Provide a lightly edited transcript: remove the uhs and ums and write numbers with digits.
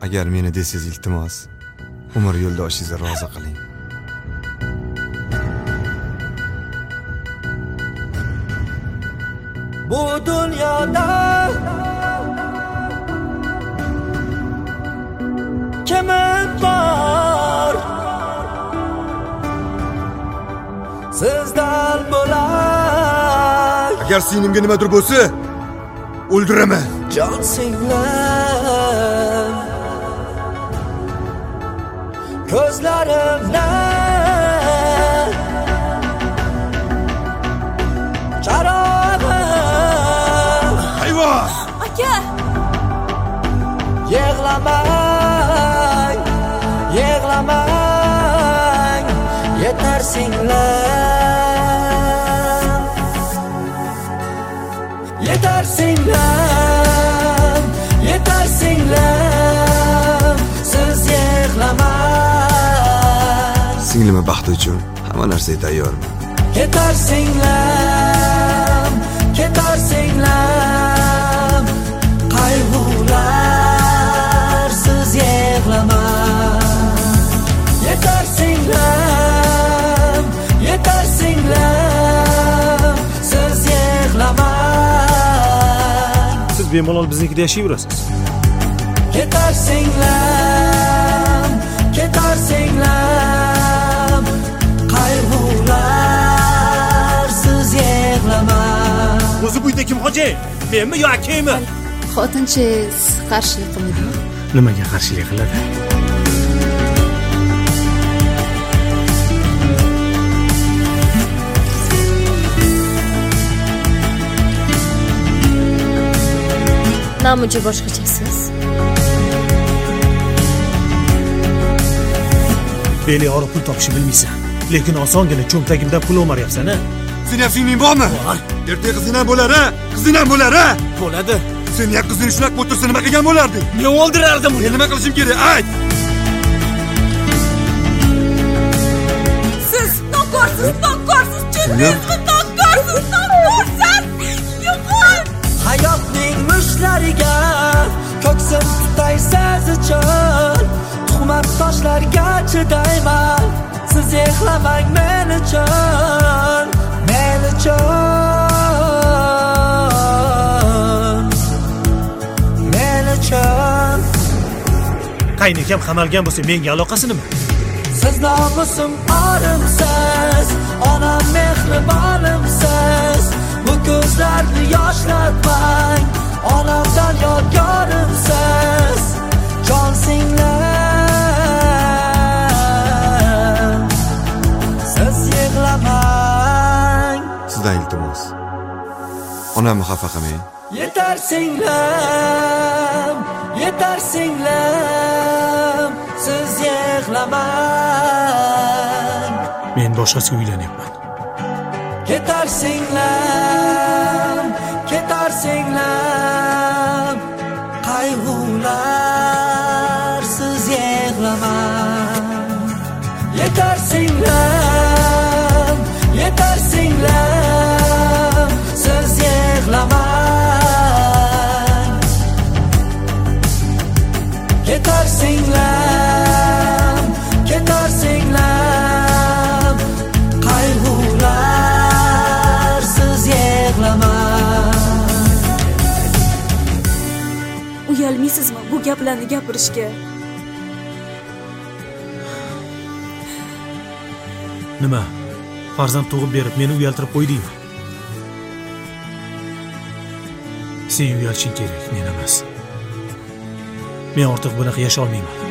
Agar meni desangiz iltimos, umr yo'ldoshingizni rozi qiling. Bu dunyoda kimi bor sizdan bo'lak. Agar sinimga nimadir bo'lsa, o'ldiraman. Jon singlim, ko'zlarimdan charog'im. Hayvon! Aka! Yig'lamang, yig'lamang, yetar singlim. Yetar singlim, yetar singlim, siz yig'lamang. Singlimi baxti uchun hamma narsaga tayyorman. Yetar singlim, yetar singlim, qayg'ular siz yig'lamang. Yetar singlim, yetar singlim, siz yig'lamang. Siz bemalol biznikida yashayverasiz. Yetar singlim, yetar singlim, qayg'ular siz yig'lamang. O'zi bu yerda kim hoji? Menmi yo akangmi? Xotinchangiz qarshilik qilmaydimi? Nimaga qarshilik qiladi? Namuncha boshqachasiz. Beli yorib pul topishni bilmaysan, lekin osongina cho'ntagimdan pul o'maryapsan-a? Sen ham singling bormi? Ertaga qizing ham bo'lar-a? Qizing ham bo'lar-a? Bo'ladi. Sen ham qizingni shunaqa o'tirsa nima qilgan bo'larding? Men o'ldirardim uni. Men nima qilishim kerak? Ayt. Siz nokorsiz, tushundingizmi? Nokorsiz. Yo'qol. Hayotning mushlariga ko'ksim tutaysiz uchun, tuhmat toshlarga chidayman. Siz yig'lamang men uchun, men uchun, men uchun. Qaynakam qamalgan bo'lsa menga aloqasi nima? Siz nomusim orimsiz, onam mehribonimsiz. Bu ko'zlarni yoshlatmang, onamdan yodgorimsiz. Jon singlim, siz yig'lamang. Sizdan iltimos. Onamni xafa qilmang. Yetar singlim, yetar singlim, siz yig'lamang. Men boshqasiga uylanyapman. Yetar singlim, yetar singlim, qayg'ular siz yig'lamang. Yetar singlim, yetar singlim, siz yig'lamang. Yetar singlim, yetar singlim, qayg'ular siz yig'lamang. Uyalmaysizmi bu gaplarni gapirishga? Nima? Farzand tug'ib berib meni uyaltirib qo'ydingmi? Sen uyalishing kerak, men emas. Men ortiq bunaqa yasha olmayman.